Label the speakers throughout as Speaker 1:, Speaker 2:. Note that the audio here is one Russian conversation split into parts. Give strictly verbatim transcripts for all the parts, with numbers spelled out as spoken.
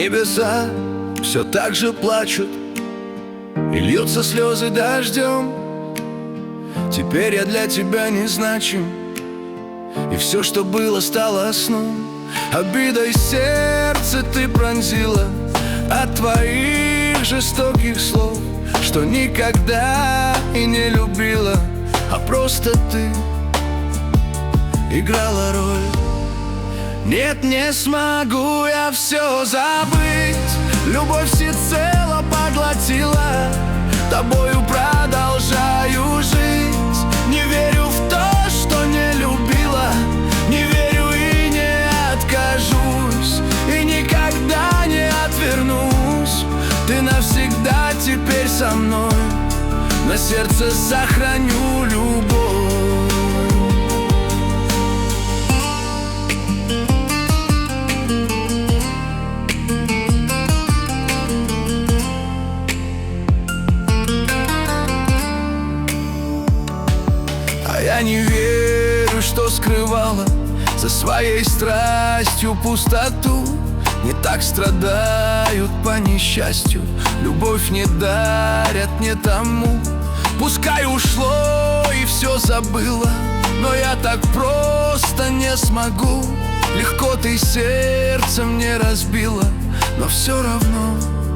Speaker 1: Небеса все так же плачут, и льются слезы дождем. Теперь я для тебя не значим, и все, что было, стало сном. Обидой сердце ты пронзила от твоих жестоких слов, что никогда и не любила, а просто ты играла роль. Нет, не смогу я все забыть, любовь всецело поглотила, тобою продолжаю жить. Не верю в то, что не любила, не верю и не откажусь, и никогда не отвернусь. Ты навсегда теперь со мной, на сердце сохраню любовь. Я не верю, что скрывала за своей страстью пустоту. Не так страдают по несчастью, любовь не дарят не тому. Пускай ушло и все забыла, но я так просто не смогу. Легко ты сердце мне разбила, но все равно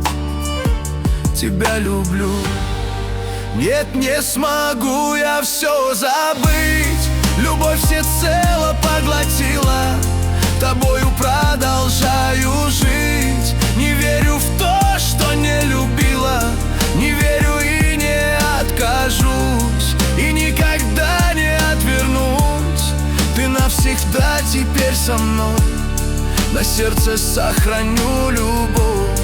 Speaker 1: тебя люблю. Нет, не смогу я все забыть, любовь всецело поглотила, тобою продолжаю жить. Не верю в то, что не любила, не верю и не откажусь, и никогда не отвернусь. Ты навсегда теперь со мной, на сердце сохраню любовь.